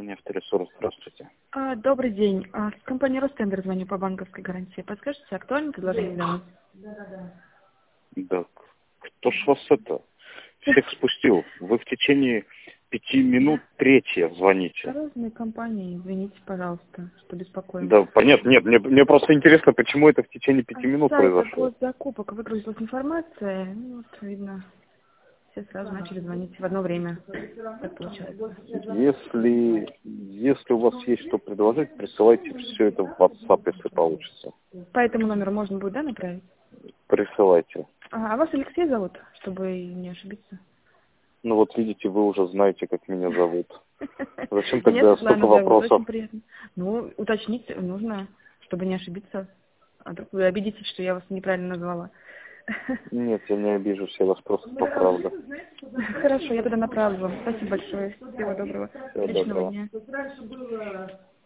компания «Авторесурс». Здравствуйте. Добрый день. С компании «Ростендер» звоню по банковской гарантии. Подскажите, актуальное предложение для нас? Да, кто ж вас всех спустил? Вы в течение 5 минут третья звоните. Разные компании, извините, пожалуйста, что беспокоим. Да, понятно. Нет, мне просто интересно, почему это в течение 5 минут сайта произошло. госзакупок выгрузилась информация, вот, видно, все сразу начали звонить в одно время. Так получается. Если у вас есть что предложить, присылайте все это в WhatsApp, если получится. По этому номеру можно будет, да, направить? Присылайте. А вас Алексей зовут, чтобы не ошибиться? Ну вот видите, вы уже знаете, как меня зовут. Зачем Меня тогда Светлана столько зовут, вопросов? очень приятно. Ну, уточнить нужно, чтобы не ошибиться. А вдруг вы обидитесь, что я вас неправильно назвала. Нет, я не обижусь, я вас просто поправлю. Хорошо, я тогда направлю вам. Спасибо большое. Всего доброго. Всего Отличного доброго. дня.